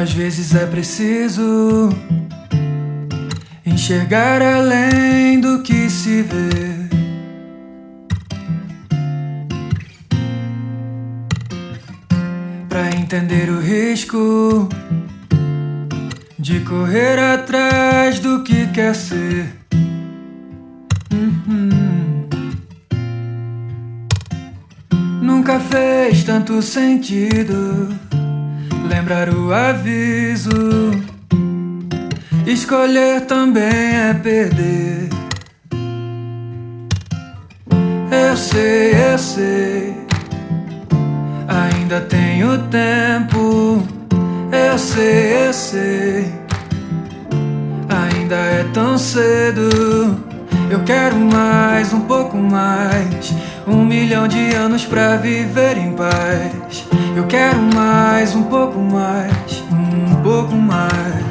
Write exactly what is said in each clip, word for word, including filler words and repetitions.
Às vezes é preciso enxergar além do que se vê. Pra entender o risco de correr atrás do que quer ser. Uhum. Nunca fez tanto sentido lembrar o aviso. Escolher também é perder. Eu sei, eu sei, ainda tenho tempo. Eu sei, eu sei, ainda é tão cedo. Eu quero mais, um pouco mais, um milhão de anos pra viver em paz. Eu quero mais, um pouco mais, um pouco mais.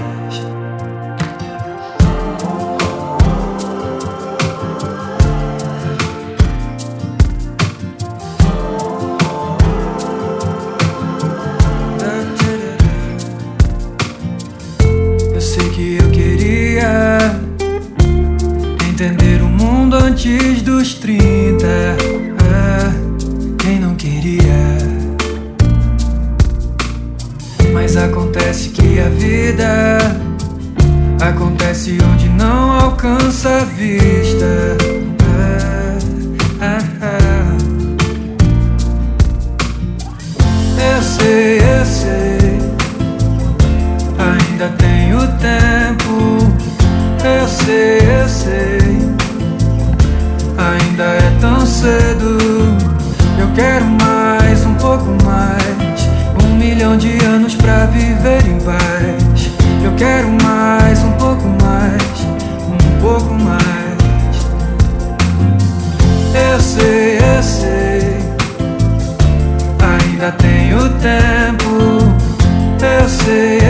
Eu sei que eu queria entender o mundo antes dos trinta. Ah, quem não queria? Mas acontece que a vida acontece onde não alcança a vista. Ah, ah, ah. Eu sei, eu sei, ainda tenho tempo. Eu sei, eu sei, ainda é tão cedo. Eu quero mais, um pouco mais, um milhão de anos pra viver em paz. Eu quero mais, um pouco mais, um pouco mais. Eu sei, eu sei, ainda tenho tempo. Eu sei,